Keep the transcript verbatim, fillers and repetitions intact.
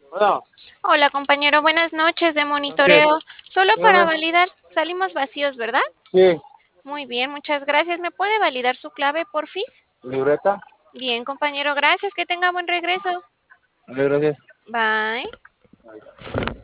Bueno, Hola compañero, buenas noches de noches. monitoreo. Solo para Dígame. validar, salimos vacíos, ¿verdad? Sí, Muy bien, muchas gracias. ¿Me puede validar su clave, porfis? libreta. Bien, compañero, gracias. Que tenga buen regreso. Vale, gracias. Bye.